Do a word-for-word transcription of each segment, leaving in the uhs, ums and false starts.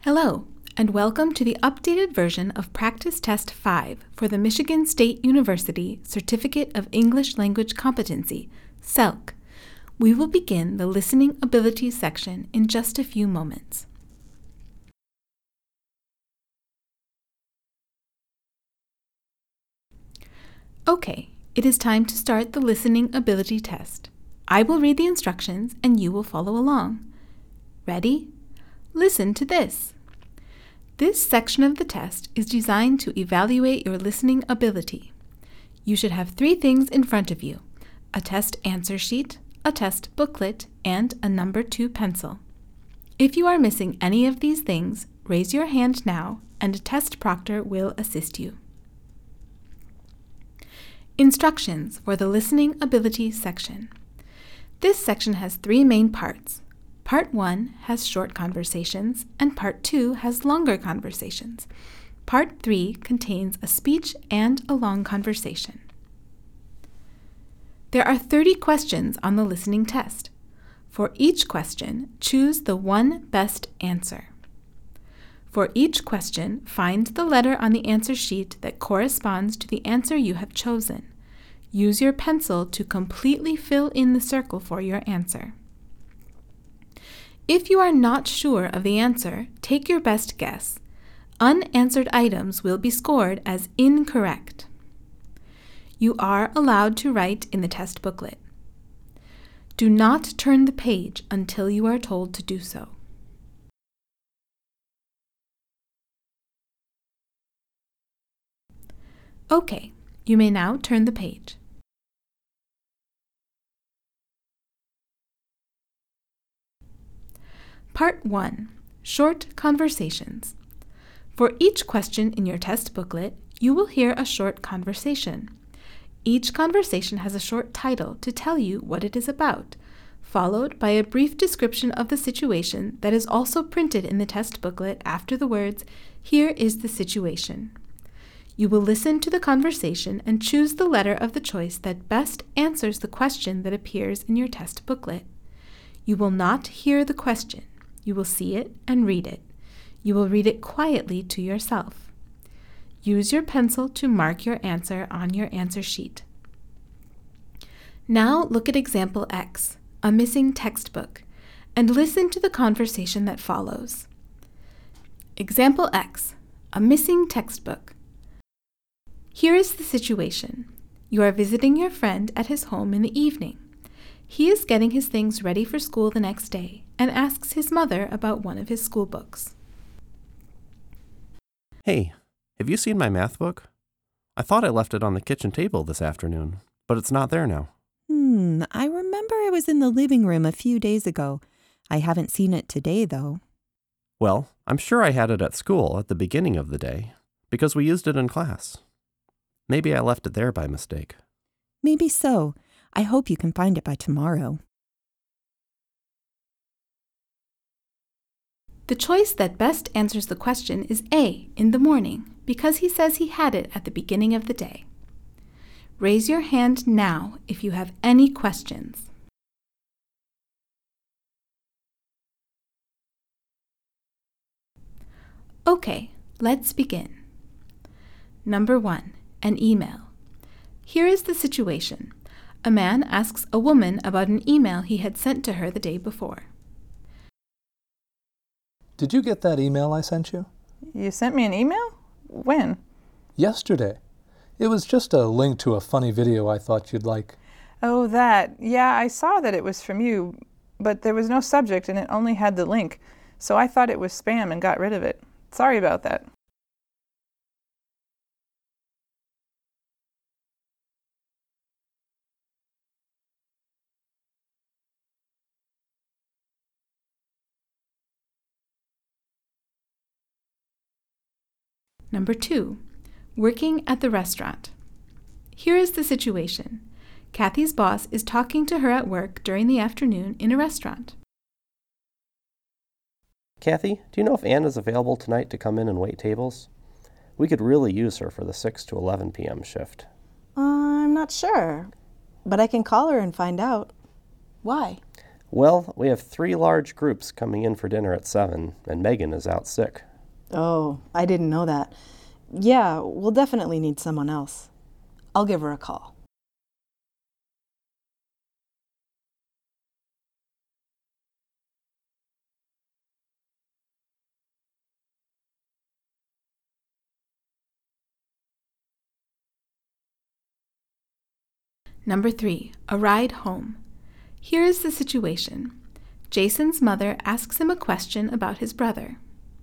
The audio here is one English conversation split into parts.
Hello, and welcome to the updated version of Practice Test five for the Michigan State University Certificate of English Language Competency, C E L C. We will begin the listening abilities section in just a few moments. Okay, it is time to start the listening ability test. I will read the instructions and you will follow along. Ready? Listen to this. This section of the test is designed to evaluate your listening ability. You should have three things in front of you: a test answer sheet, a test booklet, and a number two pencil. If you are missing any of these things, raise your hand now and a test proctor will assist you. Instructions for the listening ability section. This section has three main parts. Part one has short conversations, and Part two has longer conversations. Part three contains a speech and a long conversation. There are thirty questions on the listening test. For each question, choose the one best answer. For each question, find the letter on the answer sheet that corresponds to the answer you have chosen. Use your pencil to completely fill in the circle for your answer. If you are not sure of the answer, take your best guess. Unanswered items will be scored as incorrect. You are allowed to write in the test booklet. Do not turn the page until you are told to do so. Okay, you may now turn the page. Part one. Short Conversations. For each question in your test booklet, you will hear a short conversation. Each conversation has a short title to tell you what it is about, followed by a brief description of the situation that is also printed in the test booklet after the words, "Here is the situation." You will listen to the conversation and choose the letter of the choice that best answers the question that appears in your test booklet. You will not hear the question. You will see it and read it. You will read it quietly to yourself. Use your pencil to mark your answer on your answer sheet. Now look at example X, a missing textbook, and listen to the conversation that follows. Example X, a missing textbook. Here is the situation. You are visiting your friend at his home in the evening. He is getting his things ready for school the next day and asks his mother about one of his school books. Hey, have you seen my math book? I thought I left it on the kitchen table this afternoon, but it's not there now. Hmm, I remember it was in the living room a few days ago. I haven't seen it today, though. Well, I'm sure I had it at school at the beginning of the day, because we used it in class. Maybe I left it there by mistake. Maybe so. I hope you can find it by tomorrow. The choice that best answers the question is A, in the morning, because he says he had it at the beginning of the day. Raise your hand now if you have any questions. Okay, let's begin. Number one, an email. Here is the situation. A man asks a woman about an email he had sent to her the day before. Did you get that email I sent you? You sent me an email? When? Yesterday. It was just a link to a funny video I thought you'd like. Oh, that. Yeah, I saw that it was from you, but there was no subject and it only had the link, so I thought it was spam and got rid of it. Sorry about that. Number two, working at the restaurant. Here is the situation. Kathy's boss is talking to her at work during the afternoon in a restaurant. Kathy, do you know if Ann is available tonight to come in and wait tables? We could really use her for the six to eleven p.m. shift. Uh, I'm not sure, but I can call her and find out. Why? Well, we have three large groups coming in for dinner at seven, and Megan is out sick. Oh, I didn't know that. Yeah, we'll definitely need someone else. I'll give her a call. Number three, a ride home. Here is the situation. Jason's mother asks him a question about his brother.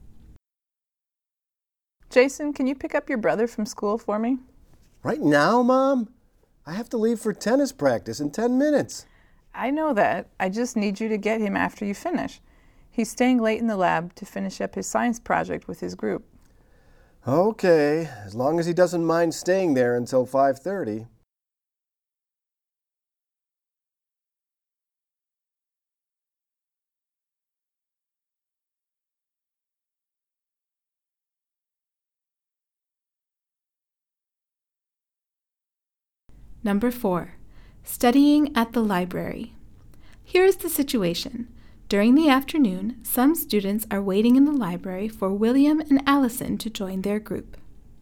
Jason, can you pick up your brother from school for me? Right now, Mom? I have to leave for tennis practice in ten minutes. I know that. I just need you to get him after you finish. He's staying late in the lab to finish up his science project with his group. Okay, as long as he doesn't mind staying there until five thirty. Number four, studying at the library. Here is the situation. During the afternoon, some students are waiting in the library for William and Allison to join their group.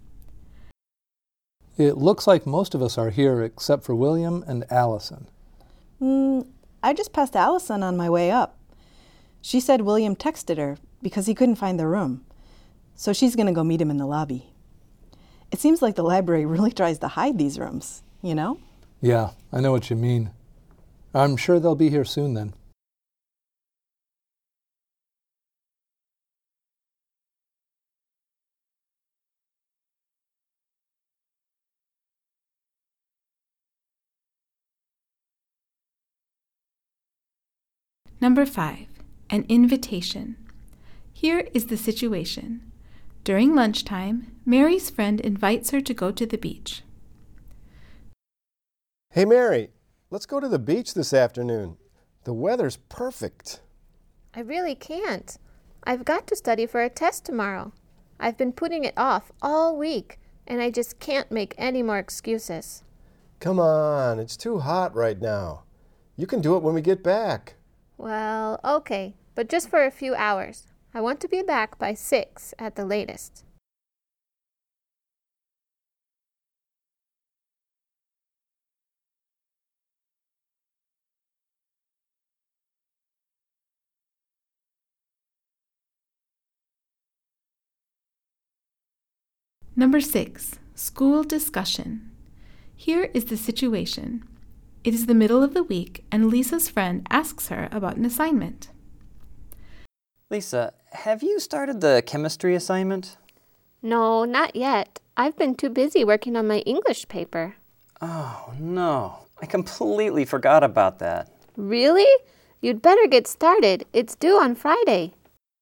It looks like most of us are here except for William and Allison. Mm, I just passed Allison on my way up. She said William texted her because he couldn't find the room. So she's going to go meet him in the lobby. It seems like the library really tries to hide these rooms, you know? Yeah, I know what you mean. I'm sure they'll be here soon then. Number five, an invitation. Here is the situation. During lunchtime, Mary's friend invites her to go to the beach. Hey, Mary, let's go to the beach this afternoon. The weather's perfect. I really can't. I've got to study for a test tomorrow. I've been putting it off all week, and I just can't make any more excuses. Come on, it's too hot right now. You can do it when we get back. Well, okay, but just for a few hours. I want to be back by six at the latest. Number six, school discussion. Here is the situation. It is the middle of the week, and Lisa's friend asks her about an assignment. Lisa, have you started the chemistry assignment? No, not yet. I've been too busy working on my English paper. Oh, no. I completely forgot about that. Really? You'd better get started. It's due on Friday.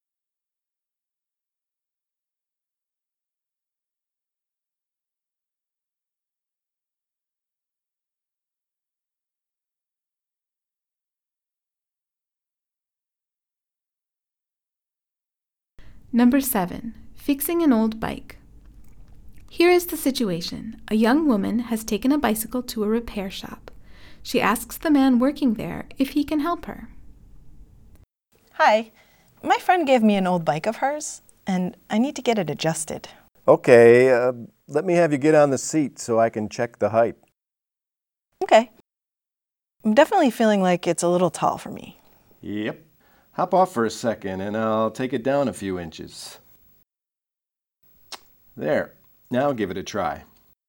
Number seven, fixing an old bike. Here is the situation. A young woman has taken a bicycle to a repair shop. She asks the man working there if he can help her. Hi, my friend gave me an old bike of hers, and I need to get it adjusted. Okay, uh, let me have you get on the seat so I can check the height. Okay. I'm definitely feeling like it's a little tall for me. Yep. Hop off for a second and I'll take it down a few inches. There. Now give it a try.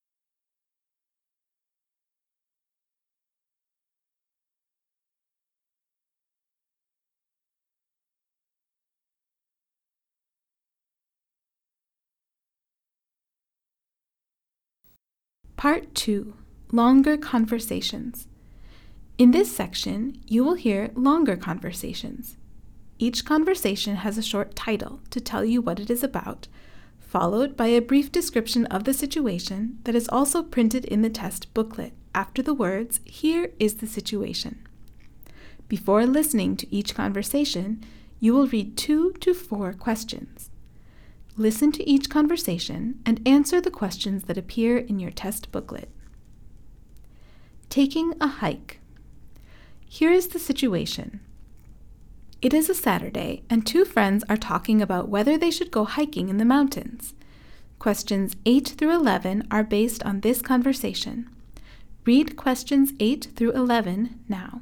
Part two, longer conversations. In this section, you will hear longer conversations. Each conversation has a short title to tell you what it is about, followed by a brief description of the situation that is also printed in the test booklet after the words, "Here is the situation." Before listening to each conversation, you will read two to four questions. Listen to each conversation and answer the questions that appear in your test booklet. Taking a hike. Here is the situation. It is a Saturday, and two friends are talking about whether they should go hiking in the mountains. Questions eight through eleven are based on this conversation. Read questions eight through eleven now.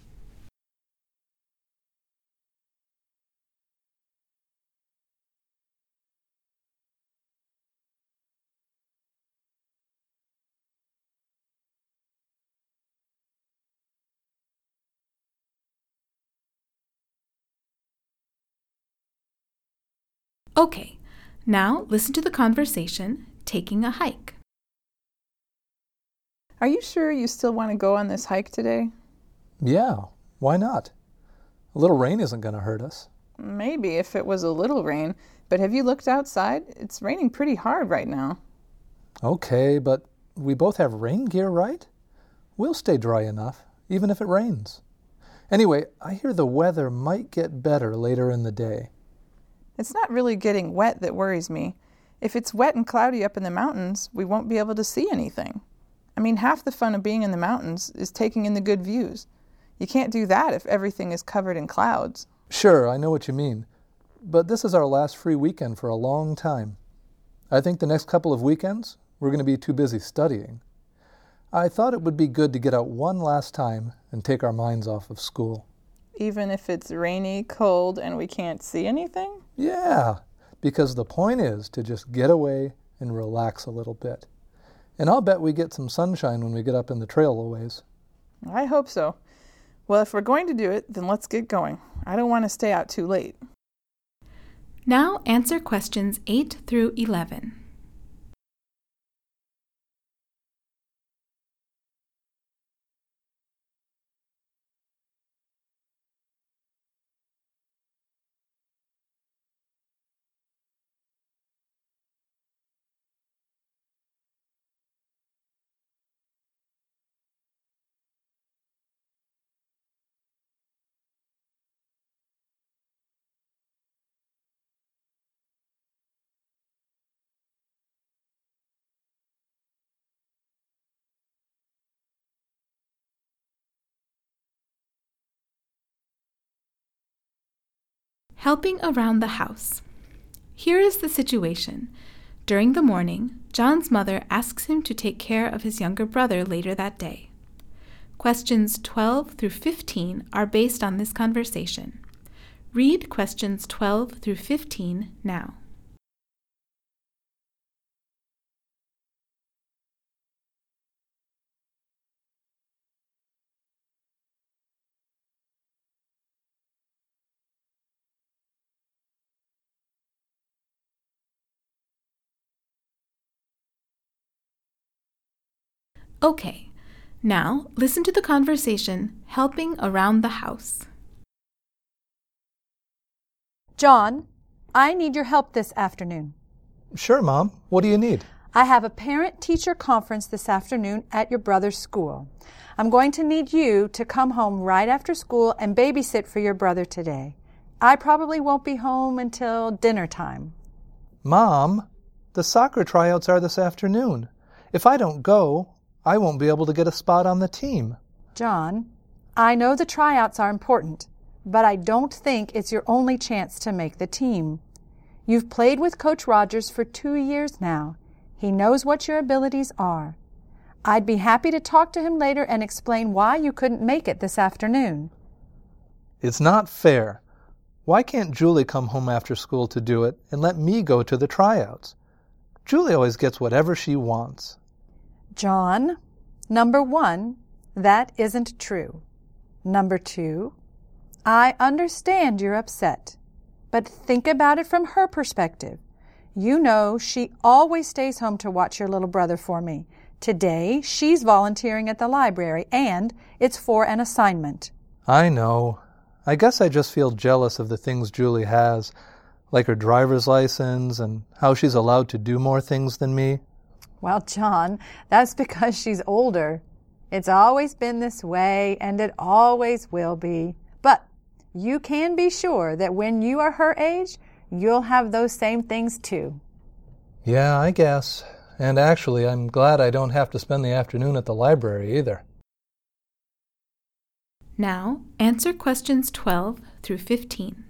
Okay, now listen to the conversation, taking a hike. Are you sure you still want to go on this hike today? Yeah, why not? A little rain isn't going to hurt us. Maybe if it was a little rain, but have you looked outside? It's raining pretty hard right now. Okay, but we both have rain gear, right? We'll stay dry enough, even if it rains. Anyway, I hear the weather might get better later in the day. It's not really getting wet that worries me. If it's wet and cloudy up in the mountains, we won't be able to see anything. I mean, half the fun of being in the mountains is taking in the good views. You can't do that if everything is covered in clouds. Sure, I know what you mean. But this is our last free weekend for a long time. I think the next couple of weekends, we're going to be too busy studying. I thought it would be good to get out one last time and take our minds off of school. Even if it's rainy, cold, and we can't see anything? Yeah, because the point is to just get away and relax a little bit. And I'll bet we get some sunshine when we get up in the trail a ways. I hope so. Well, if we're going to do it, then let's get going. I don't want to stay out too late. Now answer questions eight through eleven. Helping around the house. Here is the situation. During the morning, John's mother asks him to take care of his younger brother later that day. Questions twelve through fifteen are based on this conversation. Read questions twelve through fifteen now. Okay, now listen to the conversation, helping around the house. John, I need your help this afternoon. Sure, Mom. What do you need? I have a parent-teacher conference this afternoon at your brother's school. I'm going to need you to come home right after school and babysit for your brother today. I probably won't be home until dinner time. Mom, the soccer tryouts are this afternoon. If I don't go, I won't be able to get a spot on the team. John, I know the tryouts are important, but I don't think it's your only chance to make the team. You've played with Coach Rogers for two years now. He knows what your abilities are. I'd be happy to talk to him later and explain why you couldn't make it this afternoon. It's not fair. Why can't Julie come home after school to do it and let me go to the tryouts? Julie always gets whatever she wants. John, number one, that isn't true. Number two, I understand you're upset, but think about it from her perspective. You know she always stays home to watch your little brother for me. Today, she's volunteering at the library, and it's for an assignment. I know. I guess I just feel jealous of the things Julie has, like her driver's license and how she's allowed to do more things than me. Well, John, that's because she's older. It's always been this way, and it always will be. But you can be sure that when you are her age, you'll have those same things too. Yeah, I guess. And actually, I'm glad I don't have to spend the afternoon at the library either. Now, answer questions twelve through fifteen.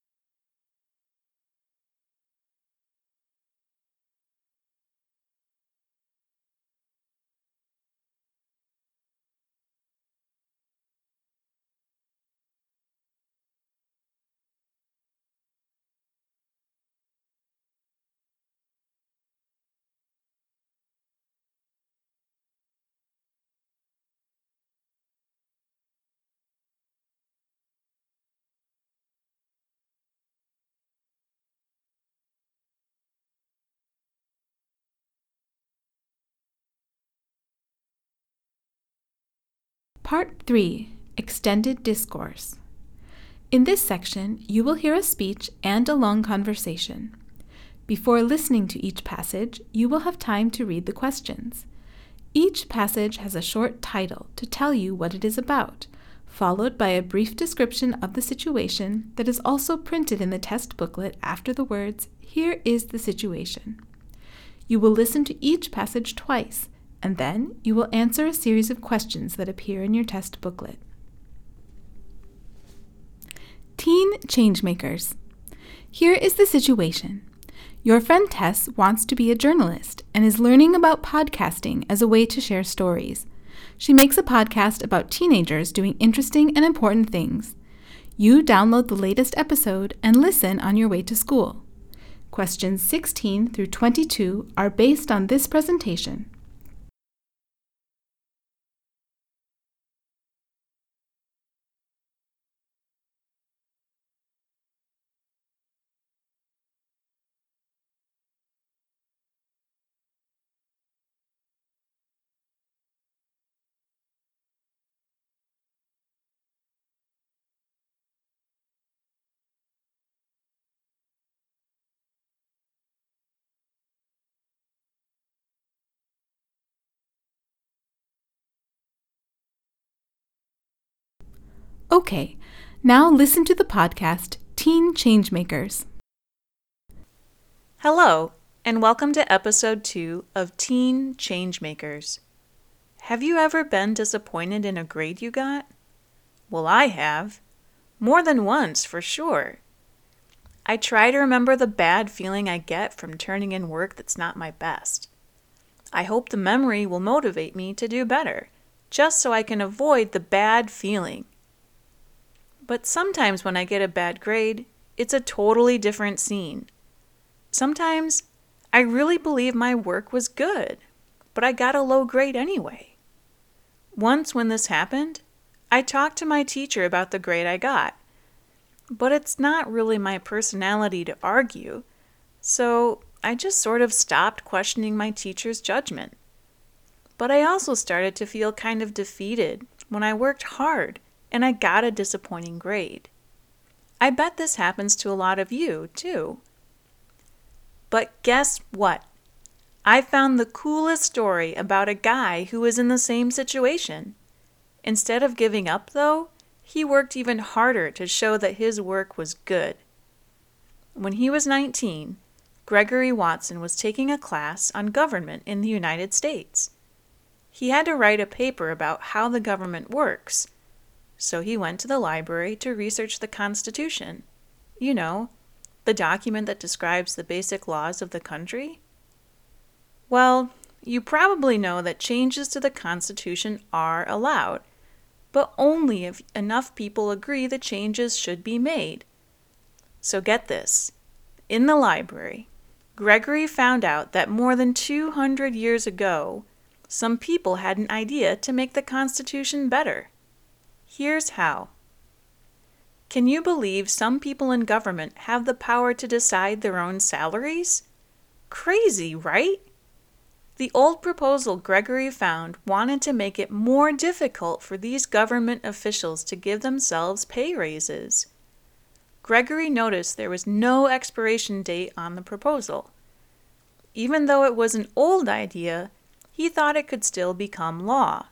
Part three, Extended Discourse. In this section, you will hear a speech and a long conversation. Before listening to each passage, you will have time to read the questions. Each passage has a short title to tell you what it is about, followed by a brief description of the situation that is also printed in the test booklet after the words, "Here is the situation." You will listen to each passage twice, and then you will answer a series of questions that appear in your test booklet. Teen Changemakers. Here is the situation. Your friend Tess wants to be a journalist and is learning about podcasting as a way to share stories. She makes a podcast about teenagers doing interesting and important things. You download the latest episode and listen on your way to school. Questions sixteen through twenty-two are based on this presentation. Okay, now listen to the podcast, Teen Changemakers. Hello, and welcome to episode two of Teen Changemakers. Have you ever been disappointed in a grade you got? Well, I have. More than once, for sure. I try to remember the bad feeling I get from turning in work that's not my best. I hope the memory will motivate me to do better, just so I can avoid the bad feeling. But sometimes when I get a bad grade, it's a totally different scene. Sometimes I really believe my work was good, but I got a low grade anyway. Once when this happened, I talked to my teacher about the grade I got, but it's not really my personality to argue, so I just sort of stopped questioning my teacher's judgment. But I also started to feel kind of defeated when I worked hard and I got a disappointing grade. I bet this happens to a lot of you, too. But guess what? I found the coolest story about a guy who was in the same situation. Instead of giving up, though, he worked even harder to show that his work was good. When he was nineteen, Gregory Watson was taking a class on government in the United States. He had to write a paper about how the government works, so he went to the library to research the Constitution. You know, the document that describes the basic laws of the country. Well, you probably know that changes to the Constitution are allowed, but only if enough people agree the changes should be made. So get this. In the library, Gregory found out that more than two hundred years ago, some people had an idea to make the Constitution better. Here's how. Can you believe some people in government have the power to decide their own salaries? Crazy, right? The old proposal Gregory found wanted to make it more difficult for these government officials to give themselves pay raises. Gregory noticed there was no expiration date on the proposal. Even though it was an old idea, he thought it could still become law.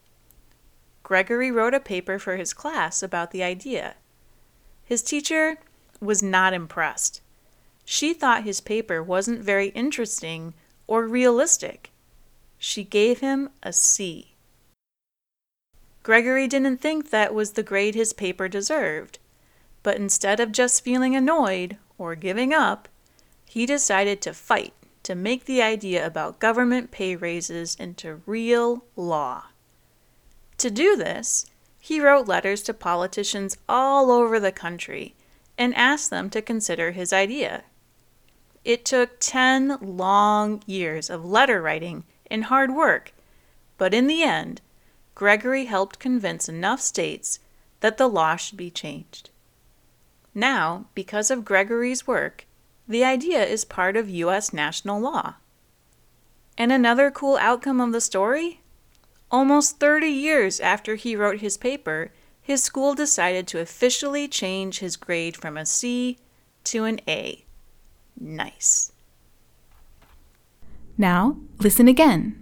Gregory wrote a paper for his class about the idea. His teacher was not impressed. She thought his paper wasn't very interesting or realistic. She gave him a C. Gregory didn't think that was the grade his paper deserved, but instead of just feeling annoyed or giving up, he decided to fight to make the idea about government pay raises into real law. To do this, he wrote letters to politicians all over the country and asked them to consider his idea. It took ten long years of letter writing and hard work, but in the end, Gregory helped convince enough states that the law should be changed. Now, because of Gregory's work, the idea is part of U S national law. And another cool outcome of the story? Almost thirty years after he wrote his paper, his school decided to officially change his grade from a C to an A. Nice. Now, listen again.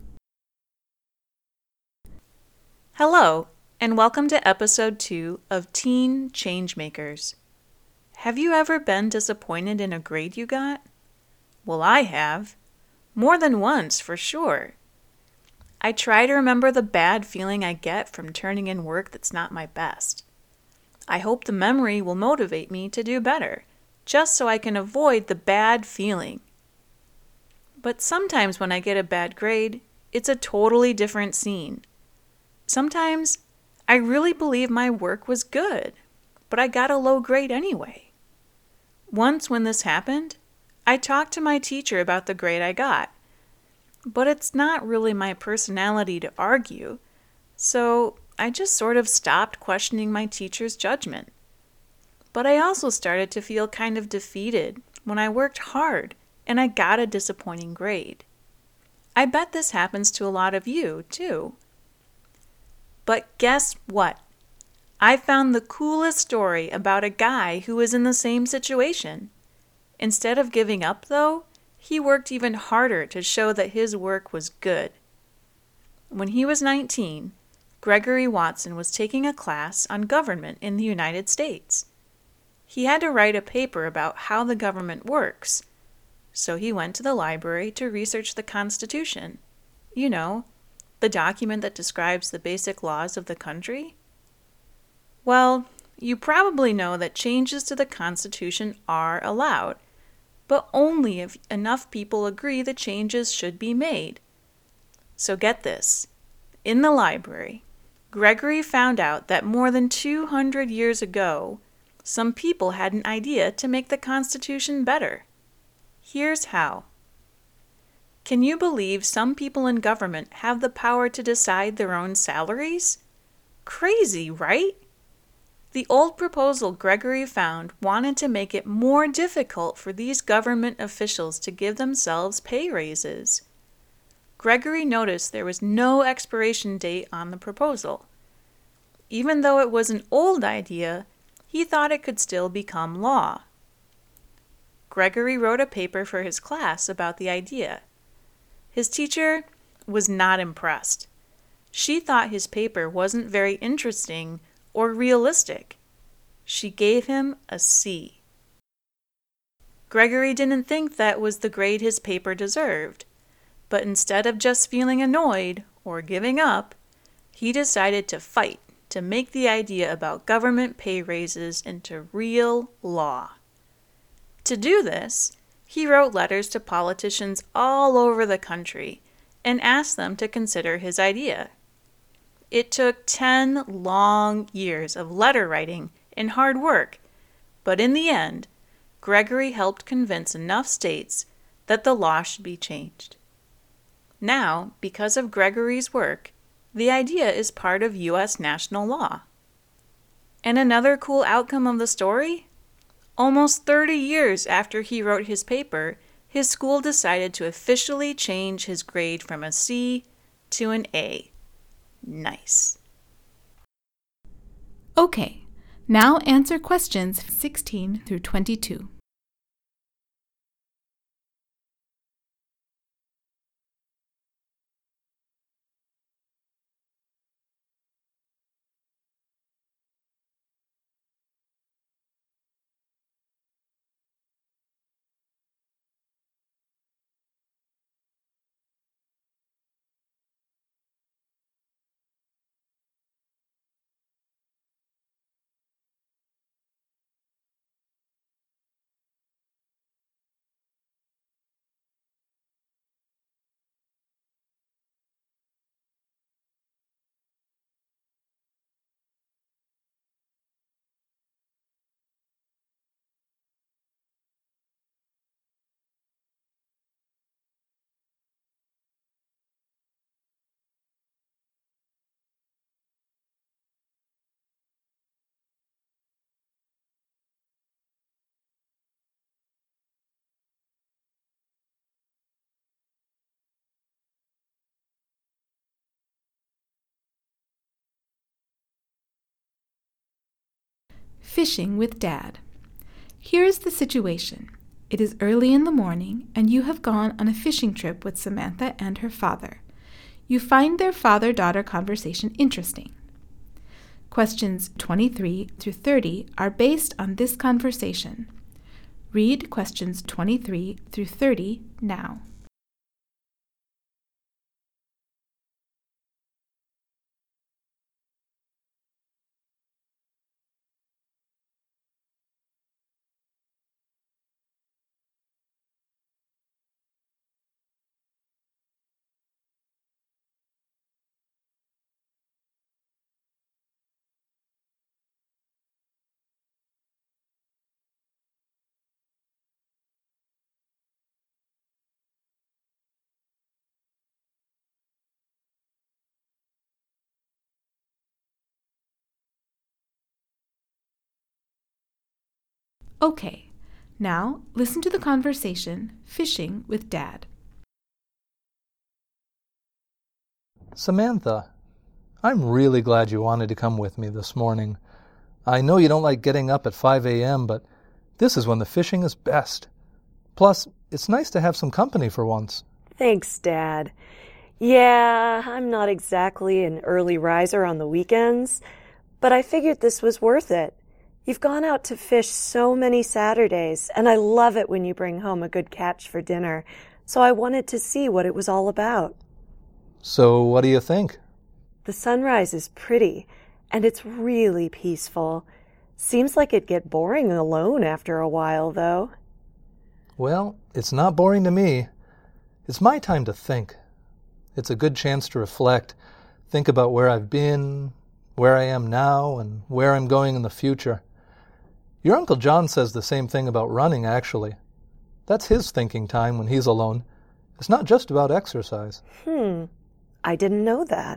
Hello, and welcome to episode two of Teen Changemakers. Have you ever been disappointed in a grade you got? Well, I have. More than once, for sure. I try to remember the bad feeling I get from turning in work that's not my best. I hope the memory will motivate me to do better, just so I can avoid the bad feeling. But sometimes when I get a bad grade, it's a totally different scene. Sometimes I really believe my work was good, but I got a low grade anyway. Once when this happened, I talked to my teacher about the grade I got, but it's not really my personality to argue, so I just sort of stopped questioning my teacher's judgment. But I also started to feel kind of defeated when I worked hard and I got a disappointing grade. I bet this happens to a lot of you, too. But guess what? I found the coolest story about a guy who was in the same situation. Instead of giving up, though, he worked even harder to show that his work was good. When he was nineteen, Gregory Watson was taking a class on government in the United States. He had to write a paper about how the government works, so he went to the library to research the Constitution. You know, the document that describes the basic laws of the country. Well, you probably know that changes to the Constitution are allowed, but only if enough people agree the changes should be made. So get this. In the library, Gregory found out that more than two hundred years ago, some people had an idea to make the Constitution better. Here's how. Can you believe some people in government have the power to decide their own salaries? Crazy, right? The old proposal Gregory found wanted to make it more difficult for these government officials to give themselves pay raises. Gregory noticed there was no expiration date on the proposal. Even though it was an old idea, he thought it could still become law. Gregory wrote a paper for his class about the idea. His teacher was not impressed. She thought his paper wasn't very interesting or realistic. She gave him a C. Gregory didn't think that was the grade his paper deserved, but instead of just feeling annoyed or giving up, he decided to fight to make the idea about government pay raises into real law. To do this, he wrote letters to politicians all over the country and asked them to consider his idea. It took ten long years of letter writing and hard work, but in the end, Gregory helped convince enough states that the law should be changed. Now, because of Gregory's work, the idea is part of U S national law. And another cool outcome of the story? Almost thirty years after he wrote his paper, his school decided to officially change his grade from a C to an A. Nice. Okay, now answer questions sixteen through twenty-two. Fishing with Dad. Here is the situation. It is early in the morning, and you have gone on a fishing trip with Samantha and her father. You find their father-daughter conversation interesting. Questions twenty-three through thirty are based on this conversation. Read questions twenty-three through thirty now. Okay, now listen to the conversation, Fishing with Dad. Samantha, I'm really glad you wanted to come with me this morning. I know you don't like getting up at five a.m., but this is when the fishing is best. Plus, it's nice to have some company for once. Thanks, Dad. Yeah, I'm not exactly an early riser on the weekends, but I figured this was worth it. You've gone out to fish so many Saturdays, and I love it when you bring home a good catch for dinner, so I wanted to see what it was all about. So what do you think? The sunrise is pretty, and it's really peaceful. Seems like it'd get boring alone after a while, though. Well, it's not boring to me. It's my time to think. It's a good chance to reflect, think about where I've been, where I am now, and where I'm going in the future. Your Uncle John says the same thing about running, actually. That's his thinking time when he's alone. It's not just about exercise. Hmm, I didn't know that.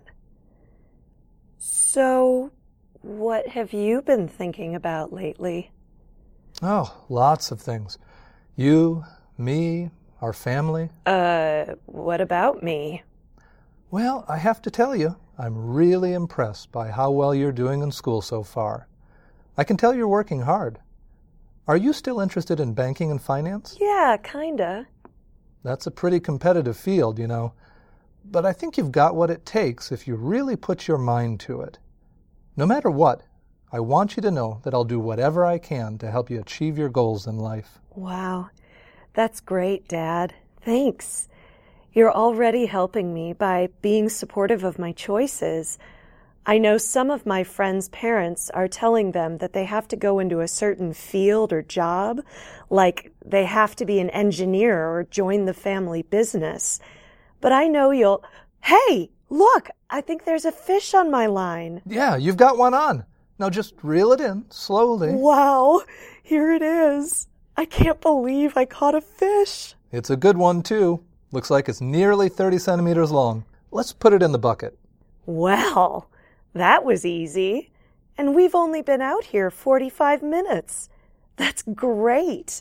So, what have you been thinking about lately? Oh, lots of things. You, me, our family. Uh, what about me? Well, I have to tell you, I'm really impressed by how well you're doing in school so far. I can tell you're working hard. Are you still interested in banking and finance? Yeah, kinda. That's a pretty competitive field, you know. But I think you've got what it takes if you really put your mind to it. No matter what, I want you to know that I'll do whatever I can to help you achieve your goals in life. Wow, that's great, Dad. Thanks. You're already helping me by being supportive of my choices. I know some of my friends' parents are telling them that they have to go into a certain field or job, like they have to be an engineer or join the family business. But I know you'll... Hey, look, I think there's a fish on my line. Yeah, you've got one on. Now just reel it in, slowly. Wow, here it is. I can't believe I caught a fish. It's a good one, too. Looks like it's nearly thirty centimeters long. Let's put it in the bucket. Well, that was easy. And we've only been out here forty-five minutes. That's great.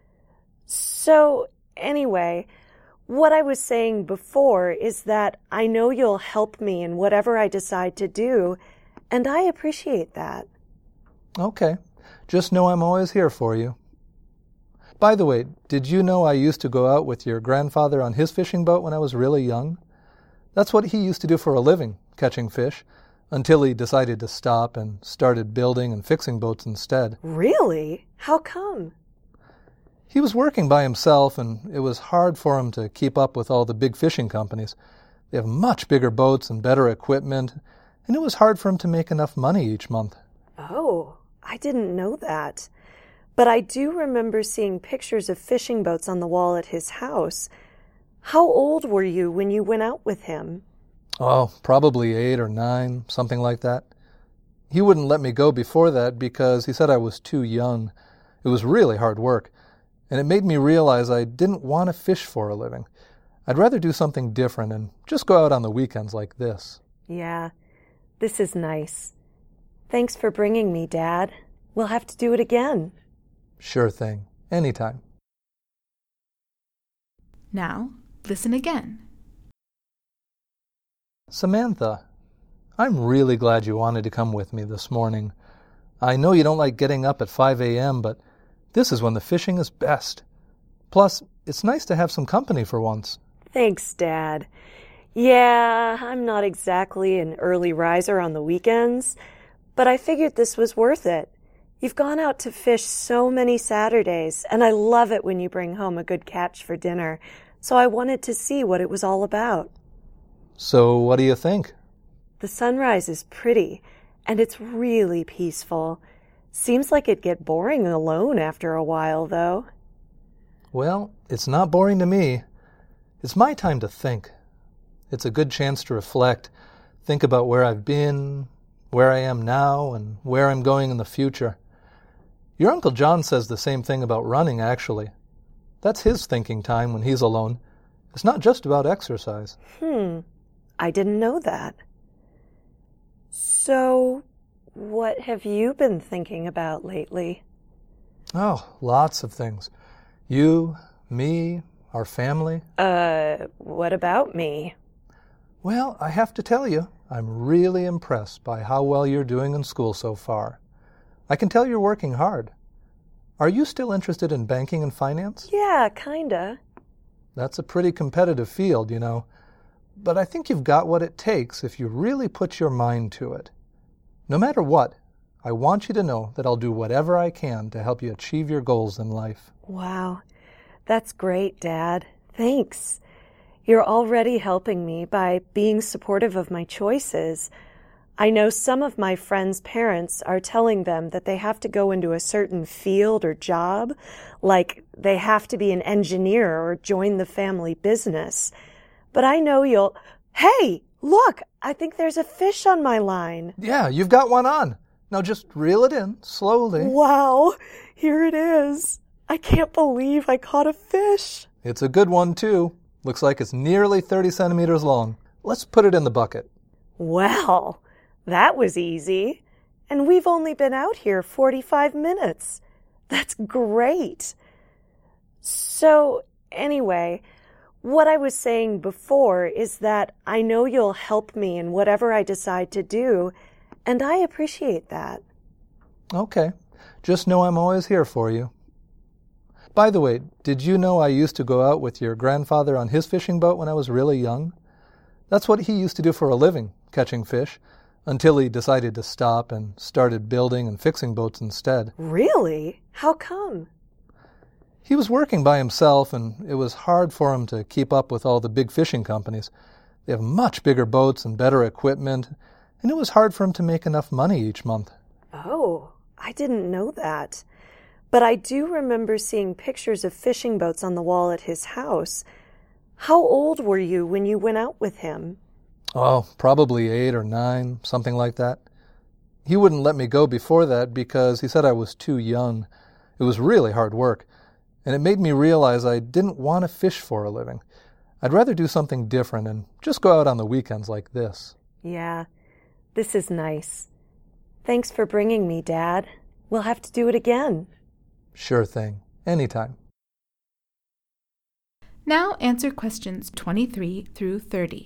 So, anyway, what I was saying before is that I know you'll help me in whatever I decide to do, and I appreciate that. Okay. Just know I'm always here for you. By the way, did you know I used to go out with your grandfather on his fishing boat when I was really young? That's what he used to do for a living, catching fish, until he decided to stop and started building and fixing boats instead. Really? How come? He was working by himself, and it was hard for him to keep up with all the big fishing companies. They have much bigger boats and better equipment, and it was hard for him to make enough money each month. Oh, I didn't know that. But I do remember seeing pictures of fishing boats on the wall at his house. How old were you when you went out with him? Oh, probably eight or nine, something like that. He wouldn't let me go before that because he said I was too young. It was really hard work, and it made me realize I didn't want to fish for a living. I'd rather do something different and just go out on the weekends like this. Yeah, this is nice. Thanks for bringing me, Dad. We'll have to do it again. Sure thing. Anytime. Now, listen again. Samantha, I'm really glad you wanted to come with me this morning. I know you don't like getting up at five a.m., but this is when the fishing is best. Plus, it's nice to have some company for once. Thanks, Dad. Yeah, I'm not exactly an early riser on the weekends, but I figured this was worth it. You've gone out to fish so many Saturdays, and I love it when you bring home a good catch for dinner, so I wanted to see what it was all about. So what do you think? The sunrise is pretty, and it's really peaceful. Seems like it'd get boring alone after a while, though. Well, it's not boring to me. It's my time to think. It's a good chance to reflect, think about where I've been, where I am now, and where I'm going in the future. Your Uncle John says the same thing about running, actually. That's his thinking time when he's alone. It's not just about exercise. Hmm, I didn't know that. So, what have you been thinking about lately? Oh, lots of things. You, me, our family. Uh, what about me? Well, I have to tell you, I'm really impressed by how well you're doing in school so far. I can tell you're working hard. Are you still interested in banking and finance? Yeah, kinda. That's a pretty competitive field, you know. But I think you've got what it takes if you really put your mind to it. No matter what, I want you to know that I'll do whatever I can to help you achieve your goals in life. Wow, that's great, Dad. Thanks. You're already helping me by being supportive of my choices. I know some of my friends' parents are telling them that they have to go into a certain field or job, like they have to be an engineer or join the family business. But I know you'll... Hey, look, I think there's a fish on my line. Yeah, you've got one on. Now just reel it in, slowly. Wow, here it is. I can't believe I caught a fish. It's a good one, too. Looks like it's nearly thirty centimeters long. Let's put it in the bucket. Well, that was easy. And we've only been out here forty-five minutes. That's great. So, anyway, what I was saying before is that I know you'll help me in whatever I decide to do, and I appreciate that. Okay. Just know I'm always here for you. By the way, did you know I used to go out with your grandfather on his fishing boat when I was really young? That's what he used to do for a living, catching fish, until he decided to stop and started building and fixing boats instead. Really? How come? He was working by himself, and it was hard for him to keep up with all the big fishing companies. They have much bigger boats and better equipment, and it was hard for him to make enough money each month. Oh, I didn't know that. But I do remember seeing pictures of fishing boats on the wall at his house. How old were you when you went out with him? Oh, probably eight or nine, something like that. He wouldn't let me go before that because he said I was too young. It was really hard work, and it made me realize I didn't want to fish for a living. I'd rather do something different and just go out on the weekends like this. Yeah, this is nice. Thanks for bringing me, Dad. We'll have to do it again. Sure thing. Anytime. Now answer questions twenty-three through thirty.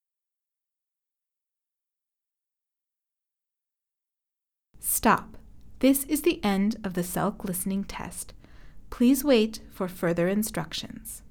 Stop. This is the end of the S E L C listening test. Please wait for further instructions.